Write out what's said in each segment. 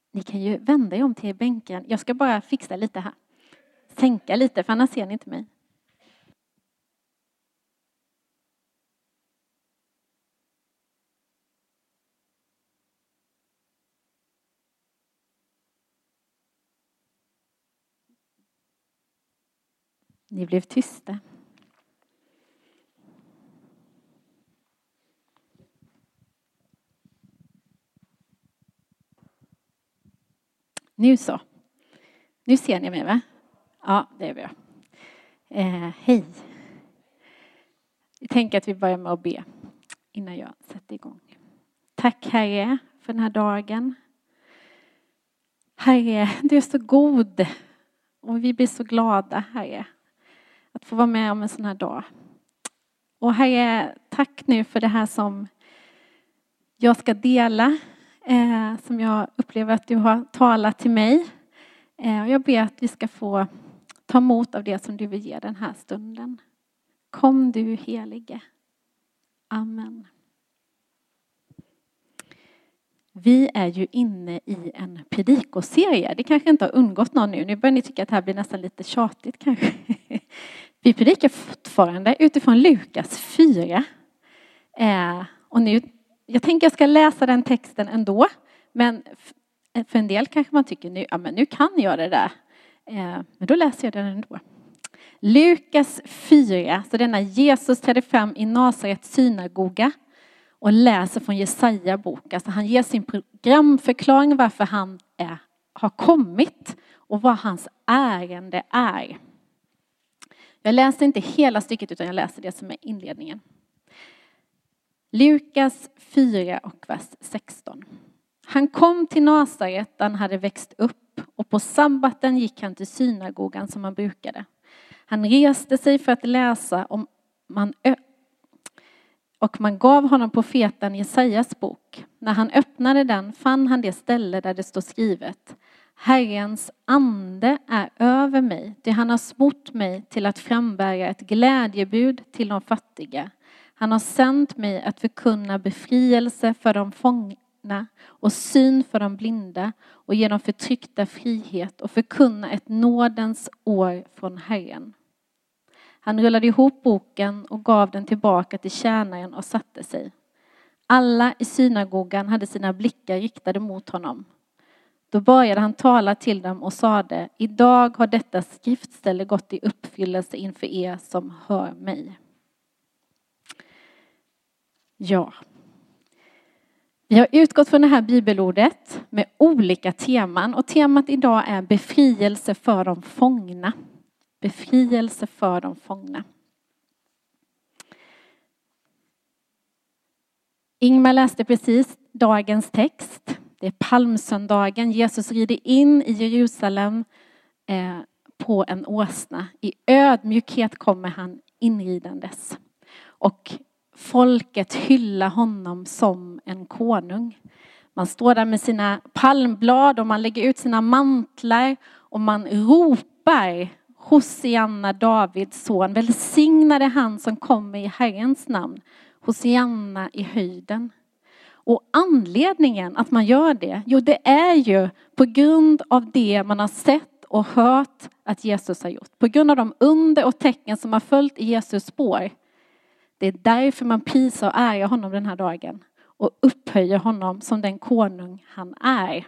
Ni kan ju vända er om till bänken. Jag ska bara fixa lite här. Sänka lite, för annars ser ni inte mig. Ni blev tysta. Nu så. Nu ser ni mig, va? Ja, det är bra. Hej. Jag tänker att vi börjar med att be innan jag sätter igång. Tack Herre för den här dagen. Herre, du är så god. Och vi blir så glada, Herre, att få vara med om en sån här dag. Och Herre, tack nu för det här som jag ska dela. Som jag upplever att du har talat till mig. Och jag ber att vi ska få ta emot av det som du vill ge den här stunden. Kom du helige. Amen. Vi är ju inne i en predikoserie. Det kanske inte har undgått någon nu. Nu börjar ni tycka att det här blir nästan lite tjatigt kanske. Vi predikar fortfarande utifrån Lukas 4. Och nu, jag tänker jag ska läsa den texten ändå. Men för en del kanske man tycker nu, ja men nu kan jag det där. Men då läser jag den ändå. Lukas 4, så denna Jesus trädde fram i Nasarets synagoga och läser från Jesaja bok. Alltså han ger sin programförklaring varför han har kommit och vad hans ärende är. Jag läser inte hela stycket utan jag läser det som är inledningen. Lukas 4 och vers 16. Han kom till Nasaret där han hade växt upp och på sabbaten gick han till synagogan som han brukade. Han reste sig för att läsa och man gav honom profeten Jesajas bok. När han öppnade den fann han det ställe där det står skrivet: Herrens ande är över mig, det han har smort mig till att frambära ett glädjebud till de fattiga. Han har sänt mig att förkunna befrielse för de fångna och syn för de blinda och ge de förtryckta frihet och förkunna ett nådens år från Herren. Han rullade ihop boken och gav den tillbaka till tjänaren och satte sig. Alla i synagogan hade sina blickar riktade mot honom. Då började han tala till dem och sade: idag har detta skriftställe gått i uppfyllelse inför er som hör mig. Ja. Vi har utgått från det här bibelordet med olika teman. Och temat idag är befrielse för de fångna. Befrielse för de fångna. Ingmar läste precis dagens text. Det är palmsöndagen. Jesus rider in i Jerusalem på en åsna. I ödmjukhet kommer han inridandes. Och folket hyllar honom som en konung. Man står där med sina palmblad och man lägger ut sina mantlar. Och man ropar: Hosianna, Davids son. Välsignade han som kommer i Herrens namn. Hosianna i höjden. Och anledningen att man gör det, jo det är ju på grund av det man har sett och hört att Jesus har gjort. På grund av de under och tecken som har följt i Jesus spår. Det är därför man prisar och ärar honom den här dagen. Och upphöjer honom som den konung han är.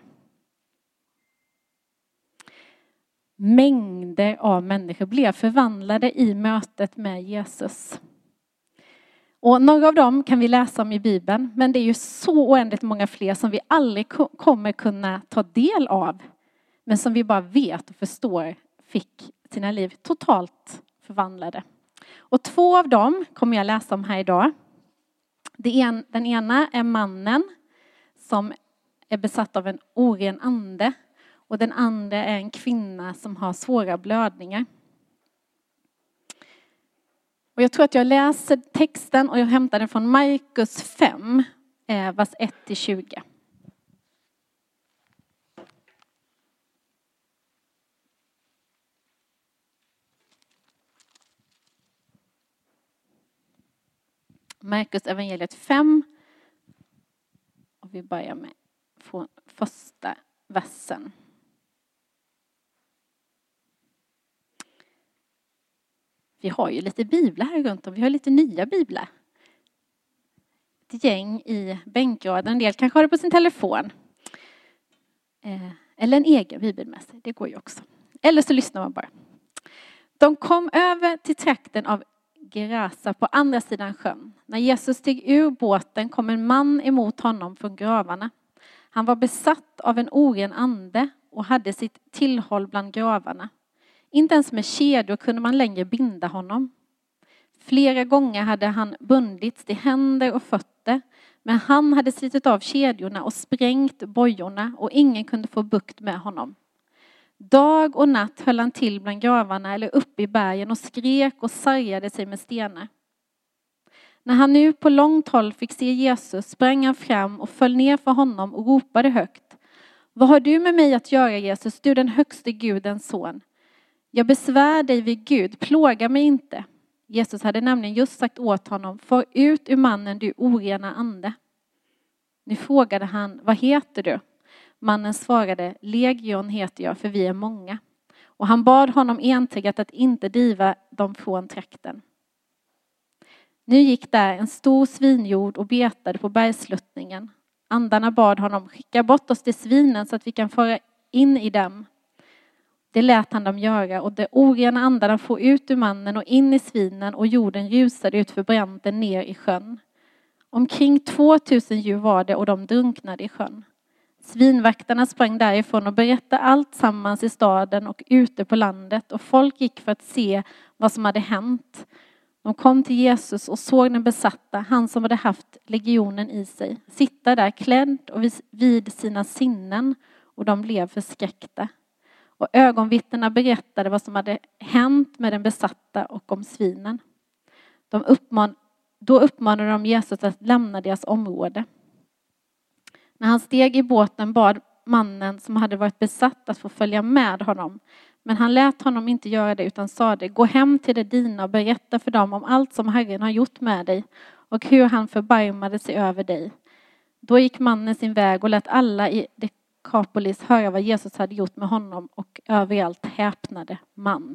Mängder av människor blev förvandlade i mötet med Jesus. Och några av dem kan vi läsa om i Bibeln. Men det är ju så oändligt många fler som vi aldrig kommer kunna ta del av. Men som vi bara vet och förstår fick sina liv totalt förvandlade. Och 2 av dem kommer jag läsa om här idag. Den ena är mannen som är besatt av en oren ande. Och den andra är en kvinna som har svåra blödningar. Och jag tror att jag läser texten och jag hämtar den från Markus 5, vers 1-20. Markus evangeliet 5. Och vi börjar med från första versen. Vi har ju lite biblar här runt om. Vi har lite nya biblar. Ett gäng i bänkraden. En del kanske har det på sin telefon. Eller en egen bibel med sig. Det går ju också. Eller så lyssnar man bara. De kom över till trakten av Gerasa på andra sidan sjön. När Jesus steg ur båten kom en man emot honom från gravarna. Han var besatt av en oren ande och hade sitt tillhåll bland gravarna. Inte ens med kedjor kunde man längre binda honom. Flera gånger hade han bundits till händer och fötter, men han hade slitit av kedjorna och sprängt bojorna och ingen kunde få bukt med honom. Dag och natt höll han till bland gravarna eller uppe i bergen och skrek och sargade sig med stenar. När han nu på långt håll fick se Jesus sprang han fram och föll ner för honom och ropade högt. Vad har du med mig att göra, Jesus, du den högste Gudens son? Jag besvär dig vid Gud, plåga mig inte. Jesus hade nämligen just sagt åt honom, far ut ur mannen du orena ande. Nu frågade han, vad heter du? Mannen svarade, Legion heter jag, för vi är många. Och han bad honom enträget att inte driva dem från trakten. Nu gick där en stor svinjord och betade på bergsluttningen. Andarna bad honom, skicka bort oss till svinen så att vi kan föra in i dem. Det lät han dem göra och de orena andarna får ut ur mannen och in i svinen och jorden rusade ut för branden ner i sjön. Omkring 2000 djur var det och de drunknade i sjön. Svinvaktarna sprang därifrån och berättade allt sammans i staden och ute på landet och folk gick för att se vad som hade hänt. De kom till Jesus och såg den besatta, han som hade haft legionen i sig, sitta där klädd och vid sina sinnen och de blev förskräckta. Och ögonvittnena berättade vad som hade hänt med den besatta och om svinen. Då uppmanade de Jesus att lämna deras område. När han steg i båten bad mannen som hade varit besatt att få följa med honom. Men han lät honom inte göra det utan sade, gå hem till de dina och berätta för dem om allt som Herren har gjort med dig och hur han förbarmade sig över dig. Då gick mannen sin väg och lät alla i Dekapolis höra vad Jesus hade gjort med honom och överallt häpnade man.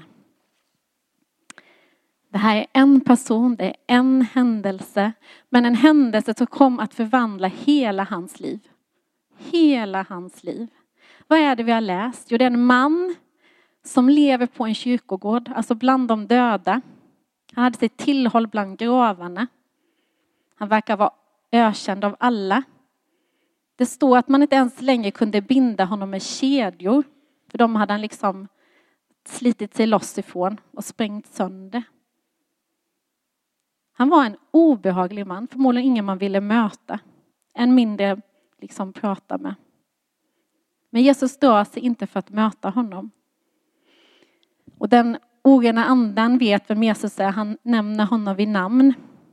Det här är en person, det är en händelse, men en händelse som kom att förvandla hela hans liv. Hela hans liv. Vad är det vi har läst? Jo, det är en man som lever på en kyrkogård, alltså bland de döda. Han hade sitt tillhåll bland gravarna. Han verkar vara ökänd av alla. Det står att man inte ens längre kunde binda honom med kedjor. För de hade han liksom slitit sig loss ifrån och sprängt sönder. Han var en obehaglig man, förmodligen ingen man ville möta. Än mindre liksom prata med. Men Jesus drar sig inte för att möta honom. Och den orena anden vet vem Jesus är. Han nämner honom vid namn.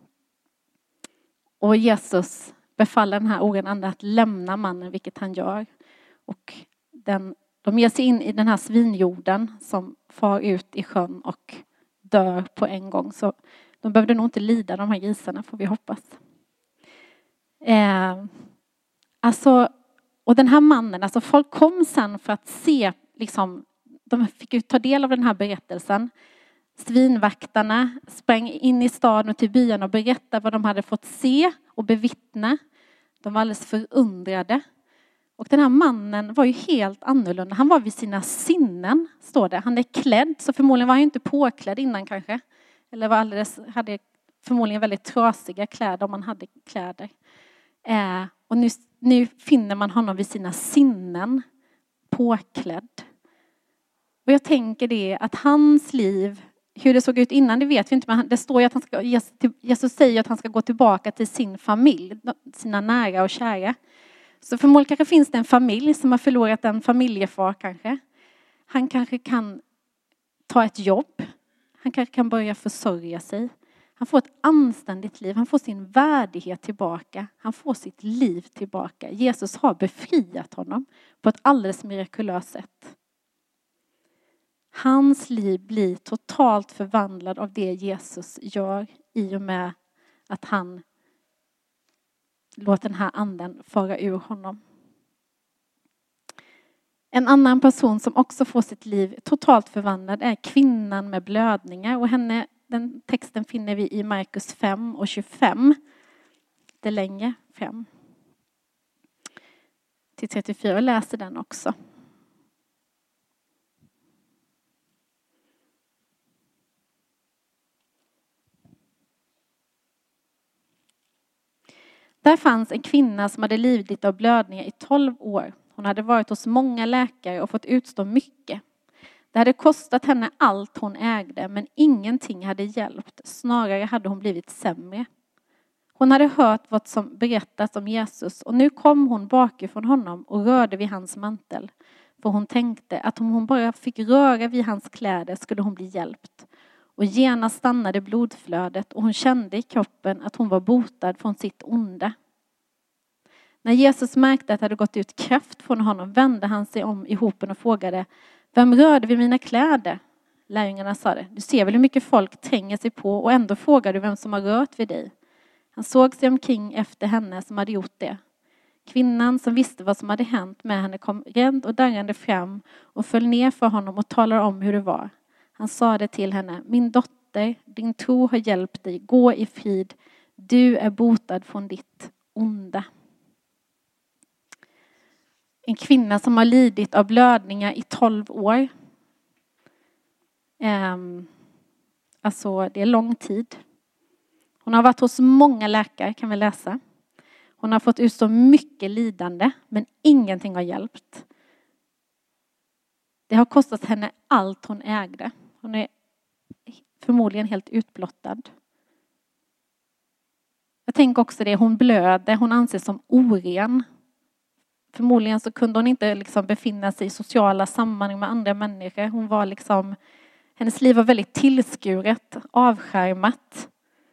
Och Jesus befaller den här orena anden att lämna mannen, vilket han gör. Och de ger sig in i den här svinjorden som far ut i sjön och dör på en gång. Så de behövde nog inte lida, de här grisarna, får vi hoppas. Och den här mannen, alltså folk kom sen för att se, liksom, de fick ju ta del av den här berättelsen. Svinvaktarna sprang in i staden och till byarna och berättade vad de hade fått se och bevittna. De var alldeles förundrade. Och den här mannen var ju helt annorlunda. Han var vid sina sinnen, står det. Han är klädd, så förmodligen var han inte påklädd innan kanske. Eller hade förmodligen väldigt trasiga kläder om man hade kläder. Och nu finner man honom vid sina sinnen påklädd. Och jag tänker det att hans liv, hur det såg ut innan det vet vi inte. Men det står ju att Jesus säger att han ska gå tillbaka till sin familj, sina nära och kära. Så förmodligen kanske finns det en familj som har förlorat en familjefar kanske. Han kanske kan ta ett jobb. Han kanske kan börja försörja sig. Han får ett anständigt liv. Han får sin värdighet tillbaka. Han får sitt liv tillbaka. Jesus har befriat honom på ett alldeles mirakulöst sätt. Hans liv blir totalt förvandlad av det Jesus gör i och med att han låter den här anden fara ur honom. En annan person som också får sitt liv totalt förvandlad är kvinnan med blödningar. Och den texten finner vi i Markus 5 och 25. Det längre 5. Till 34 läser den också. Där fanns en kvinna som hade lidit av blödningar i 12 år. Hon hade varit hos många läkare och fått utstå mycket. Det hade kostat henne allt hon ägde, men ingenting hade hjälpt. Snarare hade hon blivit sämre. Hon hade hört vad som berättats om Jesus och nu kom hon bakifrån honom och rörde vid hans mantel. För hon tänkte att om hon bara fick röra vid hans kläder skulle hon bli hjälpt. Och genast stannade blodflödet och hon kände i kroppen att hon var botad från sitt onda. När Jesus märkte att det hade gått ut kraft från honom vände han sig om i hopen och frågade: Vem rörde vid mina kläder? Lärjungarna sa det. Du ser väl hur mycket folk tränger sig på och ändå frågar du vem som har rört vid dig. Han såg sig omkring efter henne som hade gjort det. Kvinnan som visste vad som hade hänt med henne kom rädd och darrande fram och föll ner för honom och talade om hur det var. Han sa det till henne: Min dotter, din tro har hjälpt dig. Gå i frid. Du är botad från ditt onda. En kvinna som har lidit av blödningar i 12 år. Alltså det är lång tid. Hon har varit hos många läkare kan vi läsa. Hon har fått utstå mycket lidande men ingenting har hjälpt. Det har kostat henne allt hon ägde. Hon är förmodligen helt utblottad. Jag tänker också det, hon blöder, hon anses som oren. Förmodligen så kunde hon inte liksom befinna sig i sociala sammanhang med andra människor. Hon var liksom, hennes liv var väldigt tillskuret, avskärmat.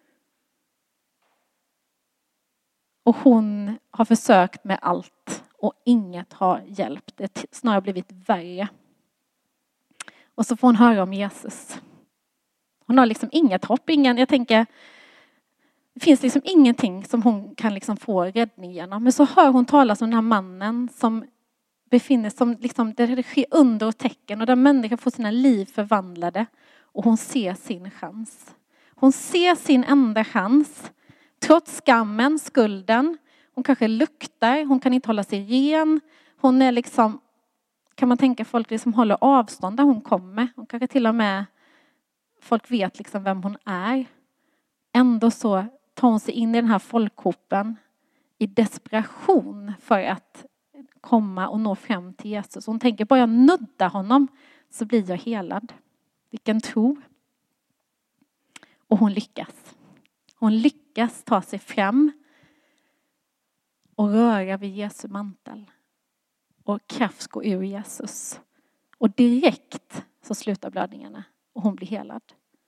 Och hon har försökt med allt och inget har hjälpt. Det har snarare blivit värre. Och så får hon höra om Jesus. Hon har liksom inget hopp, jag tänker, det finns liksom ingenting som hon kan liksom få räddning genom. Men så hör hon talas om den här mannen som befinner sig liksom, där det sker under och tecken och där människor får sina liv förvandlade. Och hon ser sin chans. Hon ser sin enda chans. Trots skammen, skulden. Hon kanske luktar, hon kan inte hålla sig ren. Hon är liksom, kan man tänka folk liksom håller avstånd där hon kommer. Hon kanske till och med, folk vet liksom vem hon är. Ändå så tar hon sig in i den här folkhopen i desperation för att komma och nå fram till Jesus. Hon tänker, bara jag nuddar honom så blir jag helad. Vilken tro. Och hon lyckas. Hon lyckas ta sig fram och röra vid Jesu mantel. Och kraft går ur Jesus. Och direkt så slutar blödningarna och hon blir helad.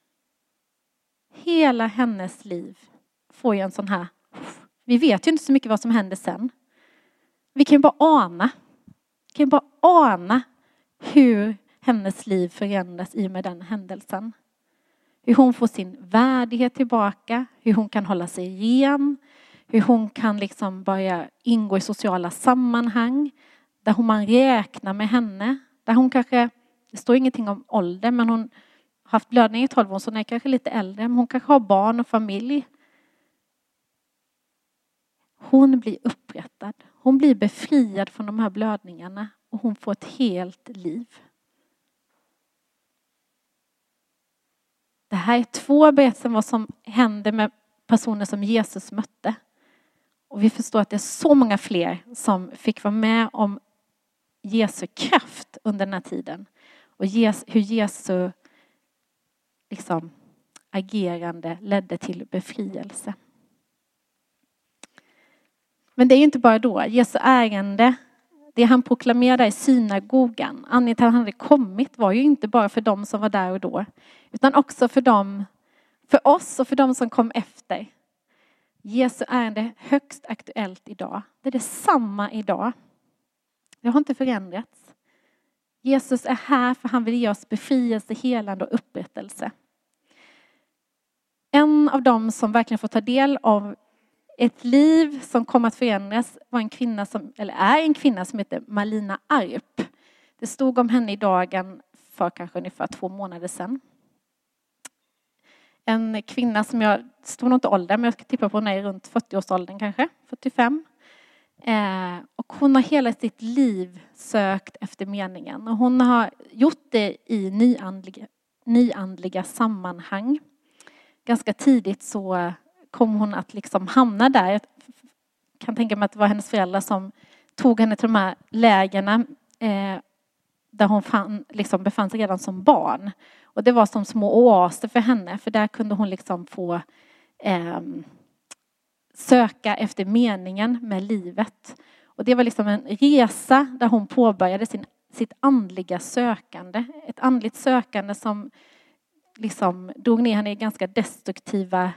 Hela hennes liv får ju en sån här, vi vet ju inte så mycket vad som händer sen. Vi kan ju bara ana hur hennes liv förändras i och med den händelsen. Hur hon får sin värdighet tillbaka, hur hon kan hålla sig ren, hur hon kan liksom börja ingå i sociala sammanhang där man räknar med henne, där hon kanske, det står ingenting om ålder, men hon har haft blödning i 12 år så hon är kanske lite äldre, men hon kanske har barn och familj. Hon blir upprättad, hon blir befriad från de här blödningarna och hon får ett helt liv. Det här är 2 berättelser om vad som hände med personer som Jesus mötte. Och vi förstår att det är så många fler som fick vara med om Jesu kraft under den här tiden. Och hur Jesu liksom, agerande ledde till befrielse. Men det är ju inte bara då. Jesu ärende, det han proklamerade i synagogan, anledningen till att han hade kommit var ju inte bara för dem som var där och då. Utan också för oss och för dem som kom efter. Jesu ärende är högst aktuellt idag. Det är detsamma idag. Det har inte förändrats. Jesus är här för han vill ge oss befrielse, helande och upprättelse. En av dem som verkligen får ta del av ett liv som kommer att förändras var är en kvinna som heter Malina Arp. Det stod om henne i Dagen för kanske ungefär 2 månader sedan. En kvinna som jag, stod nog inte ålder, men jag ska tippa på hon är runt 40-årsåldern kanske, 45. Och hon har hela sitt liv sökt efter meningen. Och hon har gjort det i nyandliga sammanhang. Ganska tidigt så kom hon att liksom hamna där. Jag kan tänka mig att det var hennes föräldrar som tog henne till de här lägerna där hon befann sig redan som barn. Och det var som små oaser för henne, för där kunde hon liksom få söka efter meningen med livet. Och det var liksom en resa där hon påbörjade sitt andliga sökande. Ett andligt sökande som liksom drog ner henne i ganska destruktiva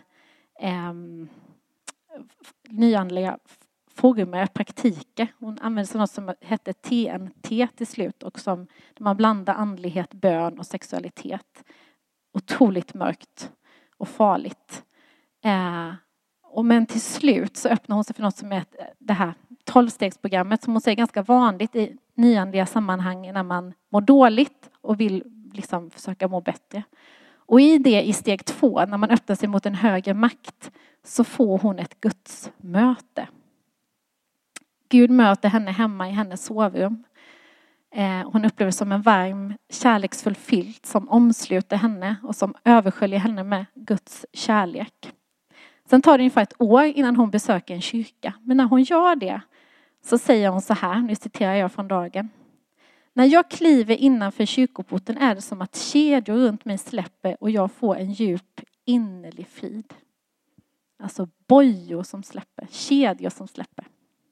nyandliga former, praktiker. Hon använde sig av något som hette TNT till slut, och som där man blandar andlighet, bön och sexualitet. Otroligt mörkt och farligt. Men till slut så öppnar hon sig för något som är det här 12-stegsprogrammet, som hon säger är ganska vanligt i nyandliga sammanhang när man mår dåligt och vill liksom försöka må bättre. Och i steg 2, när man öppnar sig mot en högre makt, så får hon ett Guds möte. Gud möter henne hemma i hennes sovrum. Hon upplever som en varm, kärleksfull filt som omsluter henne och som översköljer henne med Guds kärlek. Sen tar det ungefär 1 år innan hon besöker en kyrka. Men när hon gör det så säger hon så här, nu citerar jag från Dagen. När jag kliver innanför kyrkoporten är det som att kedjor runt mig släpper och jag får en djup innerlig frid. Alltså bojor som släpper, kedjor som släpper.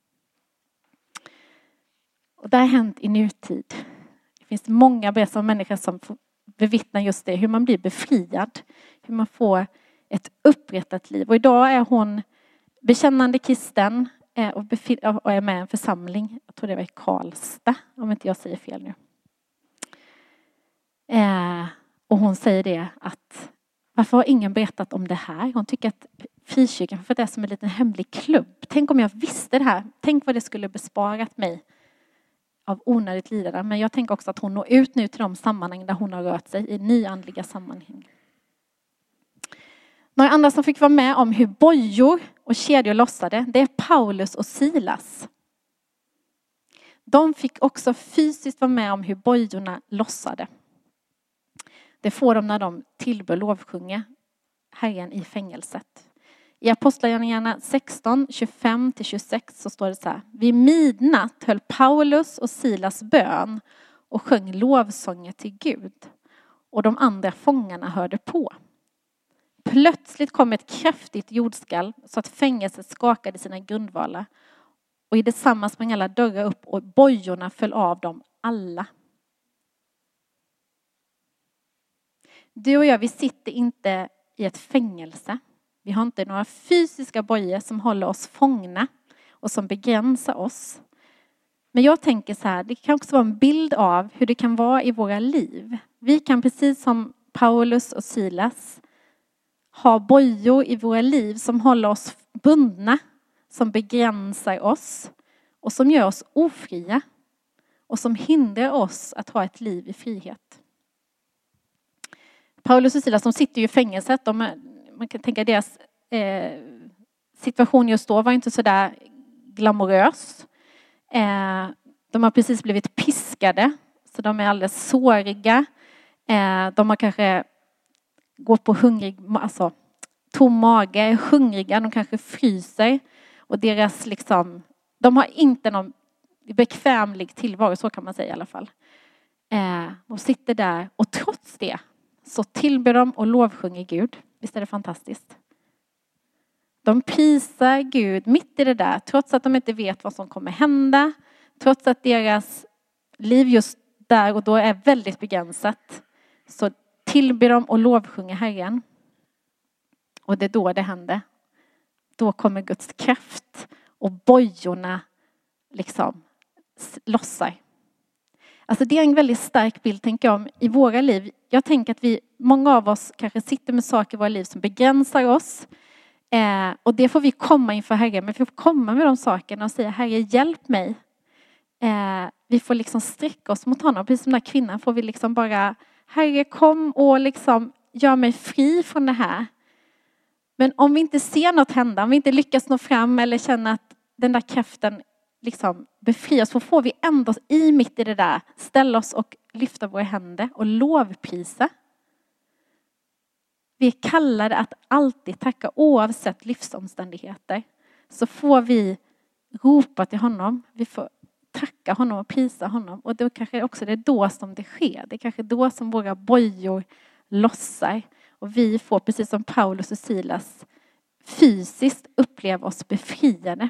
Och det har hänt i nutid. Det finns många berättelser om människor som bevittnar just det. Hur man blir befriad. Hur man får ett upprättat liv. Och idag är hon bekännande kristen och är med i en församling. Jag tror det var i Karlstad, om inte jag säger fel nu. Och hon säger det att varför har ingen berättat om det här? Hon tycker att frikyrkan, för det är som en liten hemlig klubb. Tänk om jag visste det här. Tänk vad det skulle besparat mig av onödigt lidande. Men jag tänker också att hon når ut nu till de sammanhang där hon har rört sig i nyandliga sammanhang. Några andra som fick vara med om hur bojor och kedjor lossade, det är Paulus och Silas. De fick också fysiskt vara med om hur bojorna lossade. Det får de när de tillbör lovsjunger Herren i fängelset. I Apostlagärningarna 16, 25-26 så står det så här. Vid midnatt höll Paulus och Silas bön och sjöng lovsånger till Gud. Och de andra fångarna hörde på. Plötsligt kom ett kraftigt jordskalv så att fängelset skakade sina grundvalar. Och i detsamma sprang alla dörrar upp och bojorna föll av dem alla. Du och jag, vi sitter inte i ett fängelse. Vi har inte några fysiska bojor som håller oss fångna och som begränsar oss. Men jag tänker så här, det kan också vara en bild av hur det kan vara i våra liv. Vi kan precis som Paulus och Silas ha bojor i våra liv som håller oss bundna, som begränsar oss och som gör oss ofria och som hindrar oss att ha ett liv i frihet. Paulus och Silas, de sitter ju i fängelset. Man kan tänka deras situation just då var inte så där glamorös. De har precis blivit piskade, så de är alldeles såriga. De har kanske gått på tom mage, är hungriga, de kanske fryser. Och deras de har inte någon bekvämlig tillvaro, så kan man säga i alla fall. De sitter där och trots det så tillber de och lovsjunger Gud. Visst är det fantastiskt? De prisar Gud mitt i det där, trots att de inte vet vad som kommer hända. Trots att deras liv just där och då är väldigt begränsat. Så tillber de och lovsjunger Herren. Och det är då det händer. Då kommer Guds kraft och bojorna lossar. Alltså det är en väldigt stark bild, tänker jag, om i våra liv. Jag tänker att många av oss kanske sitter med saker i våra liv som begränsar oss. Och det får vi komma inför Herren. Men vi får komma med de sakerna och säga, Herre, hjälp mig. vi får liksom sträcka oss mot honom. Precis som den här kvinnan får vi liksom bara, Herre kom och liksom gör mig fri från det här. Men om vi inte ser något hända, om vi inte lyckas nå fram eller känner att den där kraften liksom befrias, så får vi ändå mitt i det där ställa oss och lyfta våra händer och lovprisa. Vi är kallade att alltid tacka oavsett livsomständigheter. Så får vi ropa till honom, vi får tacka honom och prisa honom. Och då kanske också det är då som det sker. Det är kanske då som våra bojor lossar. Och vi får, precis som Paulus och Silas, fysiskt uppleva oss befriade.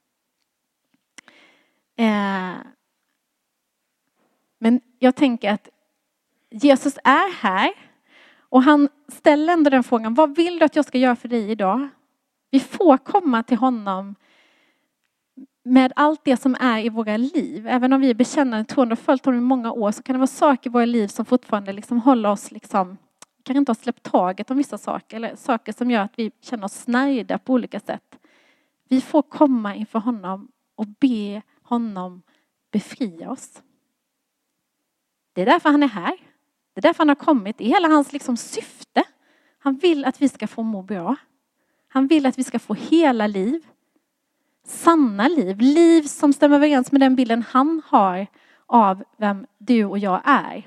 Men jag tänker att Jesus är här. Och han ställer ändå den frågan, vad vill du att jag ska göra för dig idag? Vi får komma till honom med allt det som är i våra liv. Även om vi bekänner troende och följt honom i många år, så kan det vara saker i våra liv som fortfarande liksom håller oss, liksom, kan inte ha släppt taget om vissa saker. Eller saker som gör att vi känner oss snärjda på olika sätt. Vi får komma inför honom och be honom befria oss. Det är därför han är här. Det är därför han har kommit. Det är hela hans liksom syfte. Han vill att vi ska få må bra. Han vill att vi ska få hela liv. Sanna liv. Liv som stämmer överens med den bilden han har av vem du och jag är.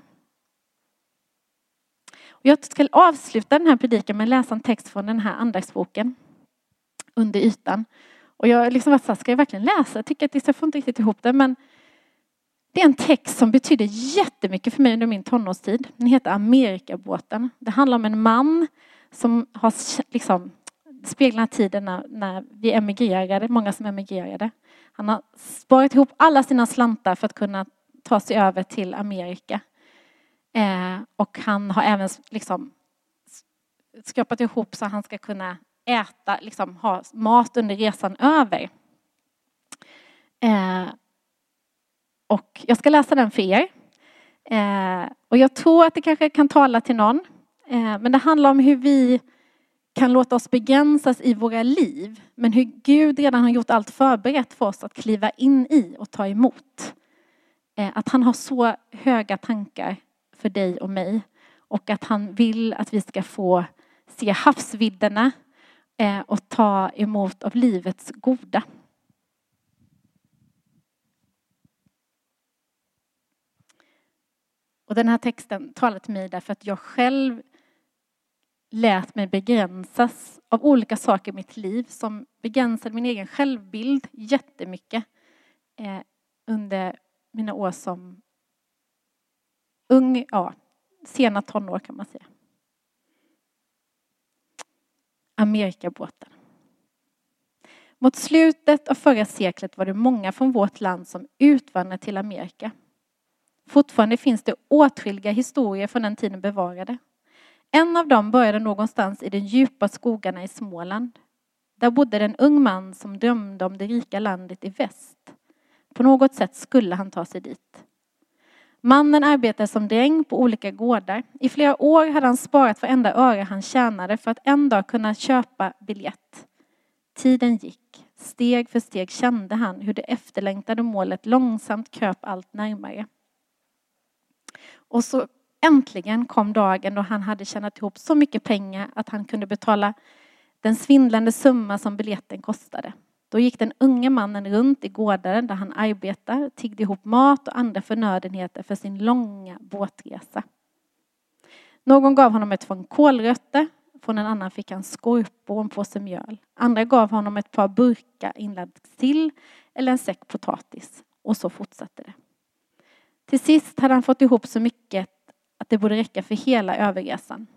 Och jag ska avsluta den här predikan med att läsa en text från den här andaktsboken. Under ytan. Och jag liksom var så här, ska jag verkligen läsa? Jag tycker att jag får inte riktigt ihop det. Men det är en text som betyder jättemycket för mig under min tonårstid. Den heter Amerikabåten. Det handlar om en man som har liksom speglat tiden när vi emigrerade. Många som emigrerade. Han har sparat ihop alla sina slantar för att kunna ta sig över till Amerika. Och han har även liksom skrapat ihop så han ska kunna äta, liksom ha mat under resan över. Och jag ska läsa den för er. Och jag tror att det kanske kan tala till någon. Men det handlar om hur vi kan låta oss begränsas i våra liv. Men hur Gud redan har gjort allt förberett för oss att kliva in i och ta emot. Att han har så höga tankar för dig och mig. Och att han vill att vi ska få se havsvidderna och ta emot av livets goda. Och den här texten talar till mig därför att jag själv lät mig begränsas av olika saker i mitt liv som begränsade min egen självbild jättemycket under mina år som ung, sena tonår kan man säga. Amerikabåten. Mot slutet av förra seklet var det många från vårt land som utvandrade till Amerika. Fortfarande finns det åtskilliga historier från den tiden bevarade. En av dem började någonstans i de djupa skogarna i Småland. Där bodde en ung man som drömde om det rika landet i väst. På något sätt skulle han ta sig dit. Mannen arbetade som dräng på olika gårdar. I flera år hade han sparat varenda öre han tjänade för att en dag kunna köpa biljett. Tiden gick. Steg för steg kände han hur det efterlängtade målet långsamt kröp allt närmare. Och så äntligen kom dagen då han hade tjänat ihop så mycket pengar att han kunde betala den svindlande summa som biljetten kostade. Då gick den unge mannen runt i gården där han arbetade, tiggde ihop mat och andra förnödenheter för sin långa båtresa. Någon gav honom ett fång kålrötter, från en annan fick han skorpor och en påse mjöl. Andra gav honom ett par burkar inlagd sill eller en säck potatis. Och så fortsatte det. Till sist hade han fått ihop så mycket att det borde räcka för hela överresan.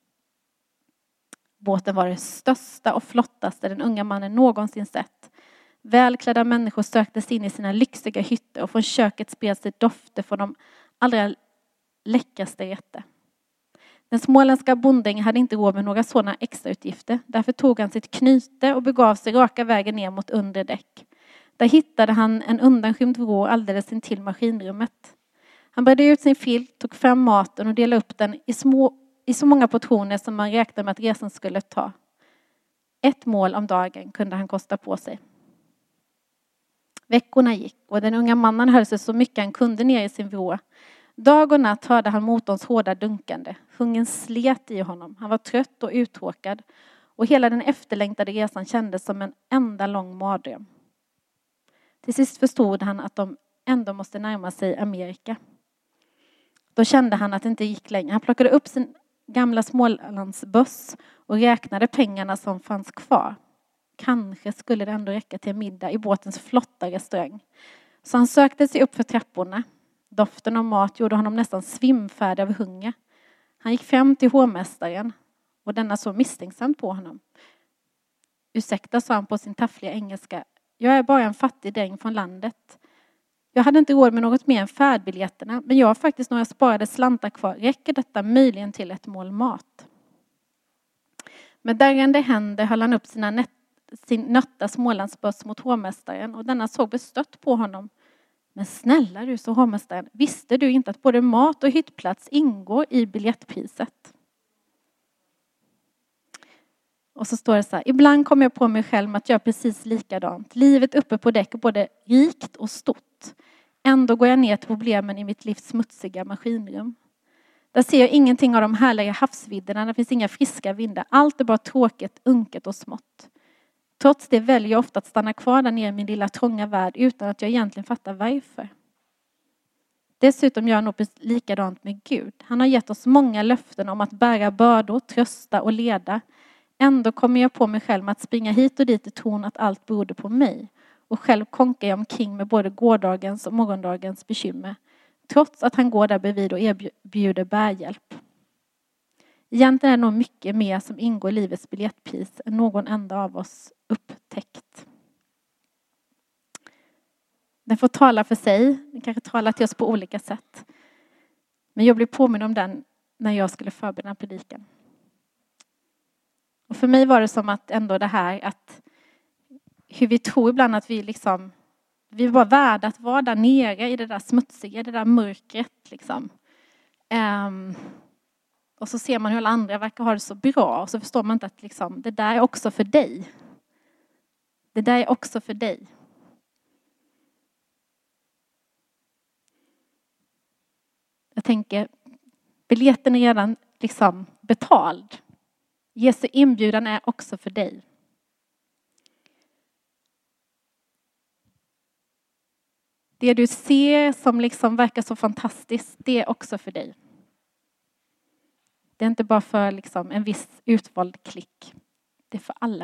Båten var det största och flottaste den unga mannen någonsin sett. Välklädda människor sökte sig in i sina lyxiga hytter och från köket spred sig dofter från de allra läckraste rätter. Den småländska bonden hade inte råd med några sådana extrautgifter. Därför tog han sitt knyte och begav sig raka vägen ner mot under däck. Där hittade han en undanskymd vrå alldeles intill maskinrummet. Han bredde ut sin filt, tog fram maten och delade upp den i så många portioner som man räknade med att resan skulle ta. 1 mål om dagen kunde han kosta på sig. Veckorna gick och den unga mannen höll sig så mycket han kunde ner i sin vrå. Dag och natt hörde han motorns hårda dunkande. Hungern slet i honom. Han var trött och uttråkad. Och hela den efterlängtade resan kändes som en enda lång mardröm. Till sist förstod han att de ändå måste närma sig Amerika. Då kände han att det inte gick längre. Han plockade upp sin gamla Smålandsbuss och räknade pengarna som fanns kvar. Kanske skulle det ändå räcka till en middag i båtens flotta restaurang. Så han sökte sig upp för trapporna. Doften av mat gjorde honom nästan svimfärdig av hunger. Han gick fram till hovmästaren och denna så misstänksamt på honom. Ursäkta, sa han på sin taffliga engelska. Jag är bara en fattig dräng från landet. Jag hade inte råd med något mer än färdbiljetterna, men jag har faktiskt några sparade slantar kvar. Räcker detta möjligen till ett mål mat? Med darrande händer höll han upp sin nötta Smålandsbuss mot hovmästaren och denna såg bestött på honom. Men snälla du, sa hovmästaren, visste du inte att både mat och hyttplats ingår i biljettpriset? Och så står det så här, ibland kommer jag på mig själv med att göra precis likadant. Livet uppe på däck är både rikt och stort. Ändå går jag ner till problemen i mitt livs smutsiga maskinrum. Där ser jag ingenting av de härliga havsvidderna, det finns inga friska vindar. Allt är bara tråkigt, unket och smått. Trots det väljer jag ofta att stanna kvar där nere i min lilla trånga värld utan att jag egentligen fattar varför. Dessutom gör jag nog likadant med Gud. Han har gett oss många löften om att bära bördor, trösta och leda. Ändå kommer jag på mig själv med att springa hit och dit i tron att allt berodde på mig. Och själv konkar jag omkring med både gårdagens och morgondagens bekymmer. Trots att han går där bredvid och erbjuder bärhjälp. Egentligen är det nog mycket mer som ingår i livets biljettpris än någon enda av oss upptäckt. Den får tala för sig. Den kanske talar till oss på olika sätt. Men jag blev påminn om den när jag skulle förbereda predikan. Och för mig var det som att ändå det här att hur vi tror ibland att vi var värda att vara där nere i det där smutsiga, det där mörkret liksom. Och så ser man hur alla andra verkar ha det så bra och så förstår man inte att liksom, det där är också för dig. Det där är också för dig. Jag tänker, biljetten är redan liksom betald. Jesu inbjudan är också för dig. Det du ser som liksom verkar så fantastiskt, det är också för dig. Det är inte bara för liksom en viss utvald klick. Det är för alla.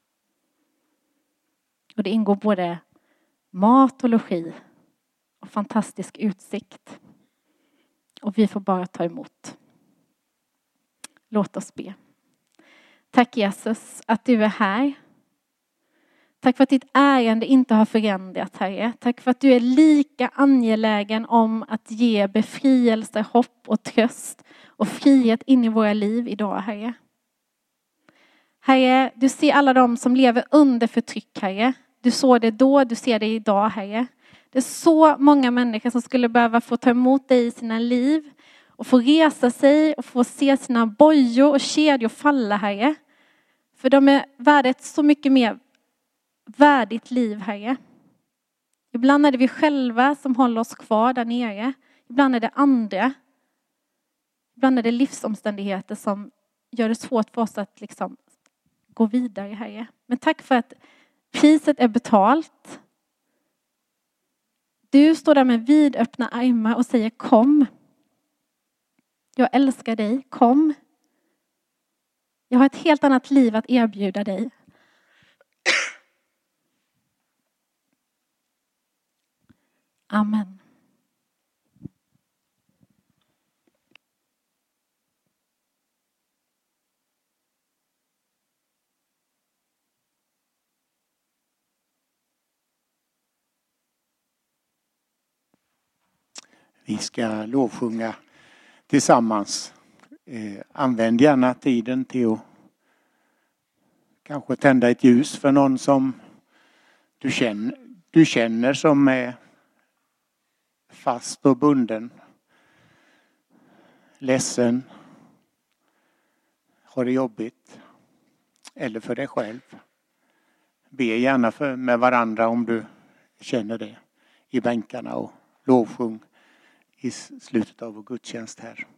Och det ingår både mat och logi och fantastisk utsikt. Och vi får bara ta emot. Låt oss be. Tack Jesus att du är här. Tack för att ditt ärende inte har förändrats, Herre. Tack för att du är lika angelägen om att ge befrielse, hopp och tröst och frihet in i våra liv idag, Herre. Herre, du ser alla de som lever under förtryck, Herre. Du såg det då, du ser det idag, Herre. Det är så många människor som skulle behöva få ta emot dig i sina liv och få resa sig och få se sina bojor och kedjor falla, Herre. För de är värda ett så mycket mer värdigt liv, Herre. Ibland är det vi själva som håller oss kvar där nere. Ibland är det andra. Ibland är det livsomständigheter som gör det svårt för oss att liksom gå vidare, Herre. Men tack för att priset är betalt. Du står där med vidöppna armar och säger kom. Jag älskar dig, kom. Jag har ett helt annat liv att erbjuda dig. Amen. Vi ska lovsjunga tillsammans. Använd gärna tiden till att kanske tända ett ljus för någon som du känner som är fast och bunden. Ledsen. Har det jobbigt. Eller för dig själv. Be gärna med varandra om du känner det i bänkarna och lovsjung i slutet av vår gudstjänst här.